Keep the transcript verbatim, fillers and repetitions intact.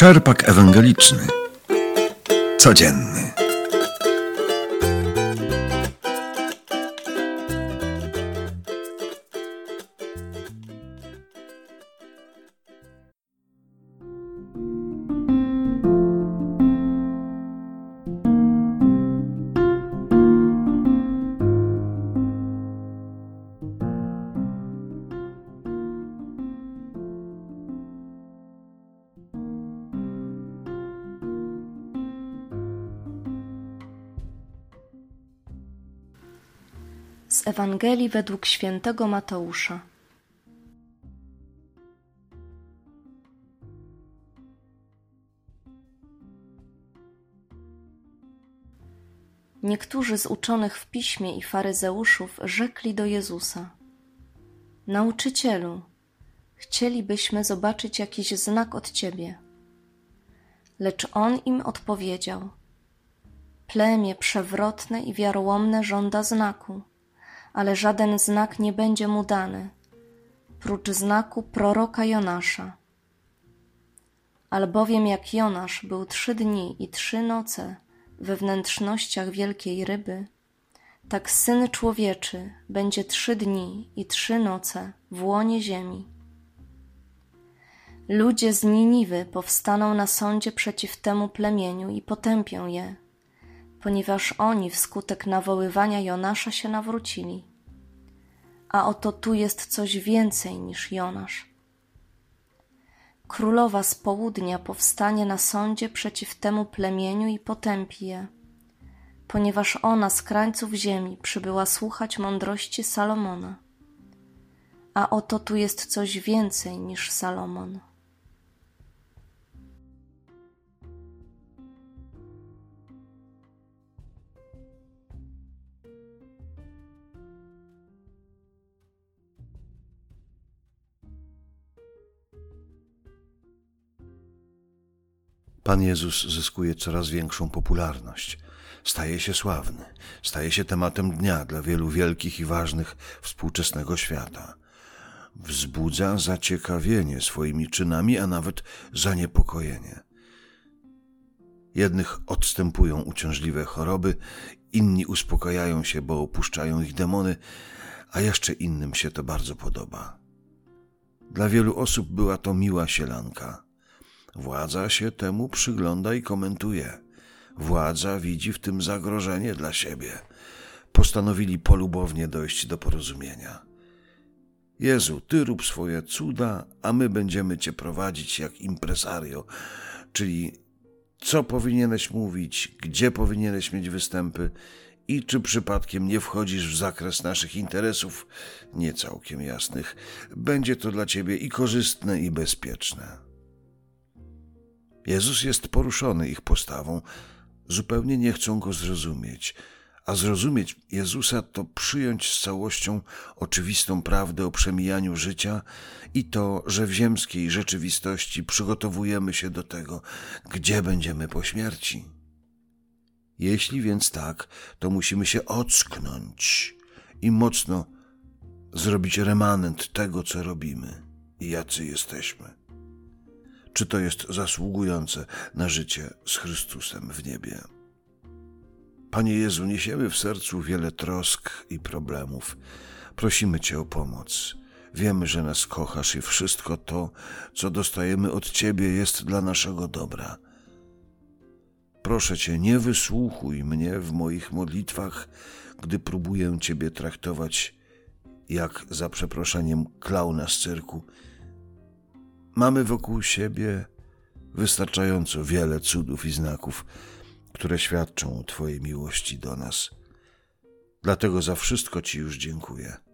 Czerpak ewangeliczny. Codzienny. Z Ewangelii według świętego Mateusza. Niektórzy z uczonych w piśmie i faryzeuszów rzekli do Jezusa: Nauczycielu, chcielibyśmy zobaczyć jakiś znak od Ciebie. Lecz On im odpowiedział: Plemię przewrotne i wiarołomne żąda znaku, ale żaden znak nie będzie mu dany, prócz znaku proroka Jonasza. Albowiem jak Jonasz był trzy dni i trzy noce we wnętrznościach wielkiej ryby, tak Syn Człowieczy będzie trzy dni i trzy noce w łonie ziemi. Ludzie z Niniwy powstaną na sądzie przeciw temu plemieniu i potępią je, ponieważ oni wskutek nawoływania Jonasza się nawrócili. A oto tu jest coś więcej niż Jonasz. Królowa z południa powstanie na sądzie przeciw temu plemieniu i potępi je, ponieważ ona z krańców ziemi przybyła słuchać mądrości Salomona. A oto tu jest coś więcej niż Salomon. Pan Jezus zyskuje coraz większą popularność. Staje się sławny. Staje się tematem dnia dla wielu wielkich i ważnych współczesnego świata. Wzbudza zaciekawienie swoimi czynami, a nawet zaniepokojenie. Jednych odstępują uciążliwe choroby, inni uspokajają się, bo opuszczają ich demony, a jeszcze innym się to bardzo podoba. Dla wielu osób była to miła sielanka. Władza się temu przygląda i komentuje. Władza widzi w tym zagrożenie dla siebie. Postanowili polubownie dojść do porozumienia. Jezu, Ty rób swoje cuda, a my będziemy Cię prowadzić jak impresario, czyli co powinieneś mówić, gdzie powinieneś mieć występy i czy przypadkiem nie wchodzisz w zakres naszych interesów, nie całkiem jasnych. Będzie to dla Ciebie i korzystne, i bezpieczne. Jezus jest poruszony ich postawą, zupełnie nie chcą Go zrozumieć, a zrozumieć Jezusa to przyjąć z całością oczywistą prawdę o przemijaniu życia i to, że w ziemskiej rzeczywistości przygotowujemy się do tego, gdzie będziemy po śmierci. Jeśli więc tak, to musimy się ocknąć i mocno zrobić remanent tego, co robimy i jacy jesteśmy. Czy to jest zasługujące na życie z Chrystusem w niebie? Panie Jezu, niesiemy w sercu wiele trosk i problemów. Prosimy Cię o pomoc. Wiemy, że nas kochasz i wszystko to, co dostajemy od Ciebie, jest dla naszego dobra. Proszę Cię, nie wysłuchuj mnie w moich modlitwach, gdy próbuję Ciebie traktować jak, za przeproszeniem, klauna z cyrku. Mamy wokół siebie wystarczająco wiele cudów i znaków, które świadczą o Twojej miłości do nas. Dlatego za wszystko Ci już dziękuję.